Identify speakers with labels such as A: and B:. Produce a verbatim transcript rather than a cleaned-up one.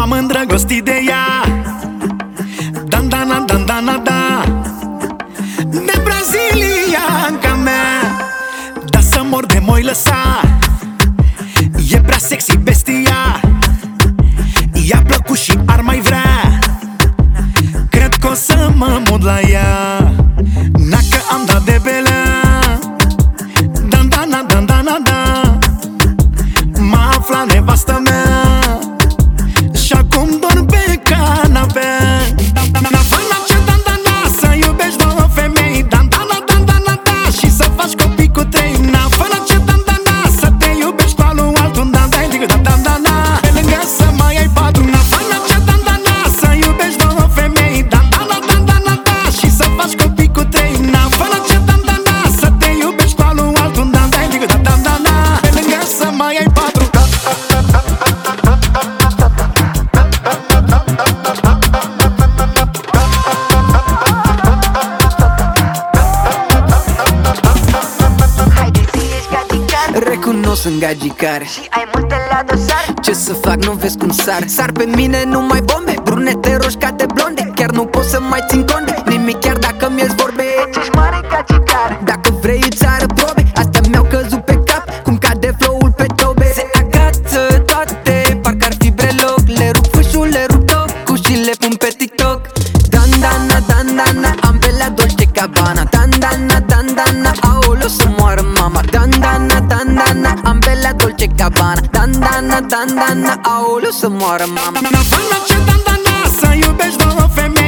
A: M-am îndrăgostit de ea, dandana, dandana, da, de brazilianca mea. Dar să mor de moi lăsa, e prea sexy bestia. I-a plăcut și ar mai vrea, cred că o să mă mut la ea. Dacă am dat de belea, dandana, dandana, da, m-a aflat nevastă mea și acum dorm pe canapea. Nafana ce dandana, să iubești două femei, dandana, dandana, da, și să faci copii cu trei. Nafana ce dandana, să te iubești cu alul altul, dandana, dandana, pe lângă să mai ai patru. Nafana ce dandana, să iubești două femei, dandana, dandana, da, și să faci copii cu trei. Nafana ce dandana, să te iubești cu alul altul, dandana, dandana, pe lângă să mai ai patru.
B: Recunosc, sunt gagicar
C: și ai multe la dosar.
B: Ce să fac, nu vezi cum sar? Sar pe mine numai bombe, brunete, roșcate, blonde. Chiar nu pot să mai țin conte, nimic chiar dacă mi-ești vorbe.
C: Ești mare gagicar.
B: Dacă vrei îți arăt probe, astea mi-au căzut pe cap, cum cade flow-ul pe tobe. Se agață toate, parcă ar fi breloc. Le rup fâșul, le rup tocul și le pun pe TikTok. Dandana, dandana, ambele Dolce Gabbana. Dandana, dandana, aoleu să moară mama. Dandana, dandana, ambele Dolce Gabbana. Dandana, dandana, aoleu să moară mama.
A: Nafana ce dandana, să iubești două femei,